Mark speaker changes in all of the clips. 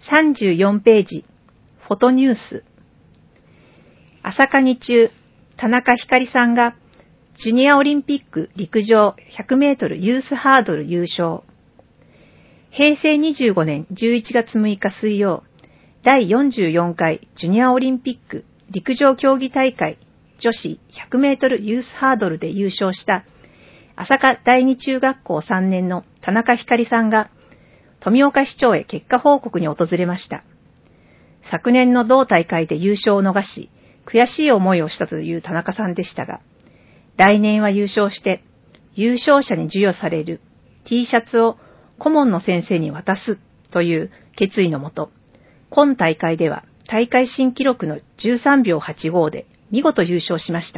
Speaker 1: 34ページ、フォトニュース。朝霞中、田中光さんが、ジュニアオリンピック陸上100メートルユースハードル優勝。平成25年11月6日水曜、第44回ジュニアオリンピック陸上競技大会女子100メートルユースハードルで優勝した朝霞第二中学校3年の田中光さんが富岡市長へ結果報告に訪れました。昨年の同大会で優勝を逃し、悔しい思いをしたという田中さんでしたが、来年は優勝して優勝者に授与される T シャツを顧問の先生に渡すという決意のもと、今大会では大会新記録の13秒85で見事優勝しました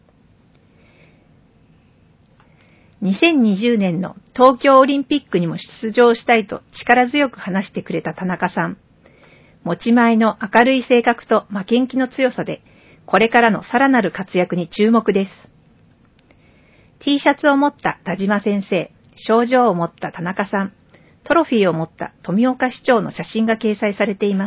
Speaker 1: 。2020年の東京オリンピックにも出場したいと力強く話してくれた田中さん。持ち前の明るい性格と負けん気の強さで、これからのさらなる活躍に注目です。T シャツを持った田島先生、賞状を持った田中さん、トロフィーを持った富岡市長の写真が掲載されています。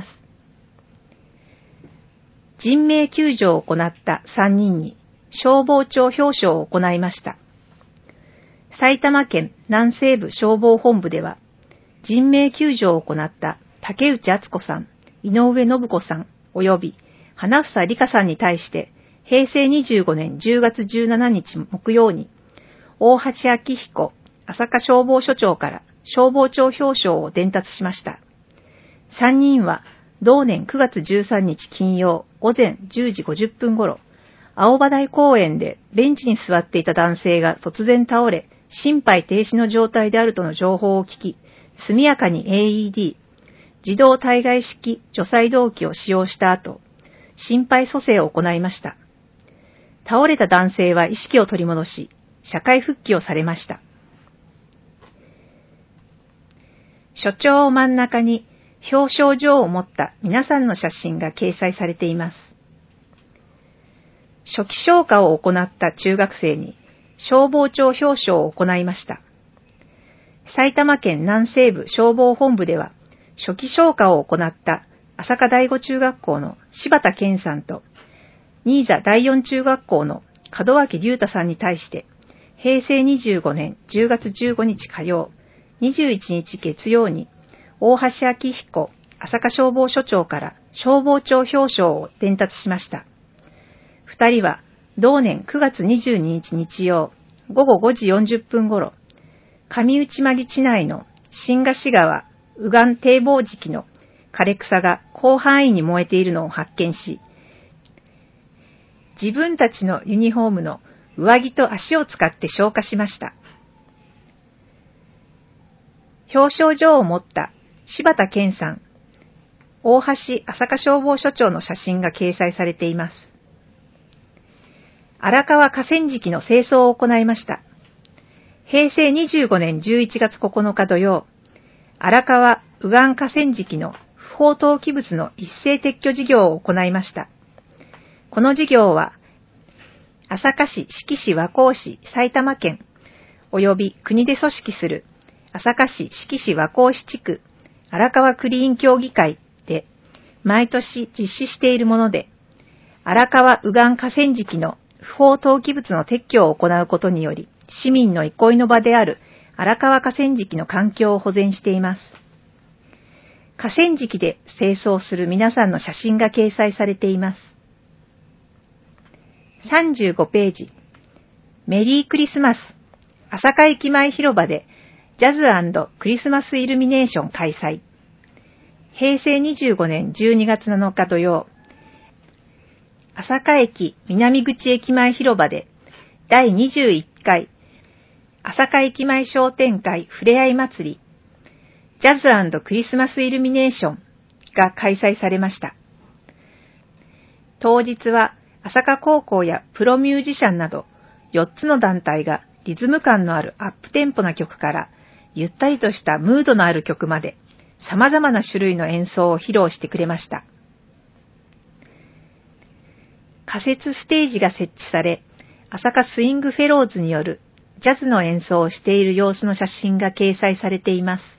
Speaker 1: 人命救助を行った3人に消防庁表彰を行いました。埼玉県南西部消防本部では、人命救助を行った竹内敦子さん、井上信子さん、及び花房理香さんに対して、平成25年10月17日木曜に、大橋昭彦朝霞消防署長から消防庁表彰を伝達しました。3人は、同年9月13日金曜午前10時50分頃、青葉台公園でベンチに座っていた男性が突然倒れ、心肺停止の状態であるとの情報を聞き、速やかに AED、自動体外式除細動器を使用した後、心肺蘇生を行いました。倒れた男性は意識を取り戻し、社会復帰をされました。所長を真ん中に表彰状を持った皆さんの写真が掲載されています。初期消火を行った中学生に消防庁表彰を行いました。埼玉県南西部消防本部では、初期消火を行った朝霞第五中学校の柴田健さんと、新座第四中学校の門脇龍太さんに対して、平成25年10月15日火曜、21日月曜に、大橋昭彦朝霞消防署長から消防庁表彰を伝達しました。二人は、同年9月22日日曜午後5時40分頃、上内間木地内の新河岸川右岸堤防敷の枯れ草が広範囲に燃えているのを発見し、自分たちのユニフォームの上着と足を使って消火しました。表彰状を持った柴田健さん、大橋朝霞消防署長の写真が掲載されています。荒川河川敷の清掃を行いました。平成25年11月9日土曜、荒川右岸河川敷の不法投棄物の一斉撤去事業を行いました。この事業は、朝霞市、志木市、和光市、埼玉県、及び国で組織する朝霞市、志木市、和光市地区、荒川クリーン協議会で、毎年実施しているもので、荒川右岸河川敷の不法投棄物の撤去を行うことにより、市民の憩いの場である荒川河川敷の環境を保全しています。河川敷で清掃する皆さんの写真が掲載されています。35ページ。メリークリスマス。朝霞駅前広場でジャズ&クリスマスイルミネーション開催。平成25年12月7日土曜。朝霞駅南口駅前広場で第21回朝霞駅前商店会ふれあい祭りジャズ&クリスマスイルミネーションが開催されました。当日は朝霞高校やプロミュージシャンなど4つの団体がリズム感のあるアップテンポな曲からゆったりとしたムードのある曲まで様々な種類の演奏を披露してくれました。仮設ステージが設置され、朝霞スイングフェローズによるジャズの演奏をしている様子の写真が掲載されています。